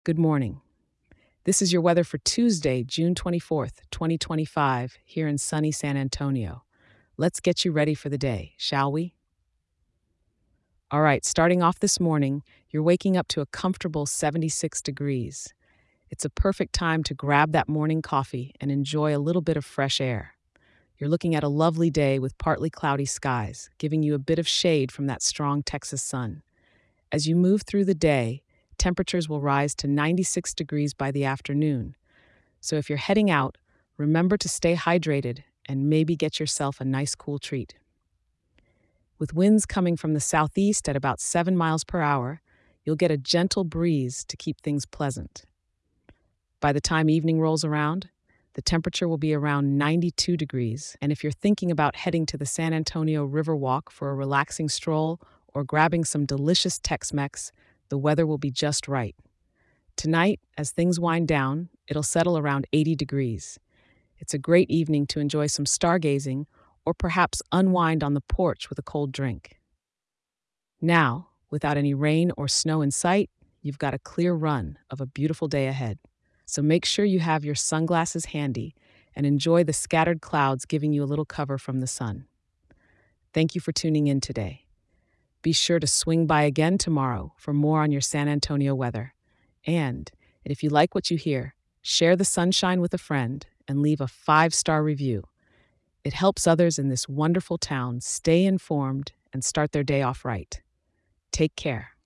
Good morning. This is your weather for Tuesday, June 24th, 2025, here in sunny San Antonio. Let's get you ready for the day, shall we? All right, starting off this morning, you're waking up to a comfortable 76 degrees. It's a perfect time to grab that morning coffee and enjoy a little bit of fresh air. You're looking at a lovely day with partly cloudy skies, giving you a bit of shade from that strong Texas sun. As you move through the day, temperatures will rise to 96 degrees by the afternoon. So if you're heading out, remember to stay hydrated and maybe get yourself a nice cool treat. With winds coming from the southeast at about 7 miles per hour, you'll get a gentle breeze to keep things pleasant. By the time evening rolls around, the temperature will be around 92 degrees, and if you're thinking about heading to the San Antonio Riverwalk for a relaxing stroll or grabbing some delicious Tex-Mex, the weather will be just right. Tonight, as things wind down, it'll settle around 80 degrees. It's a great evening to enjoy some stargazing or perhaps unwind on the porch with a cold drink. Now, without any rain or snow in sight, you've got a clear run of a beautiful day ahead. So make sure you have your sunglasses handy and enjoy the scattered clouds giving you a little cover from the sun. Thank you for tuning in today. Be sure to swing by again tomorrow for more on your San Antonio weather. And if you like what you hear, share the sunshine with a friend and leave a 5-star review. It helps others in this wonderful town stay informed and start their day off right. Take care.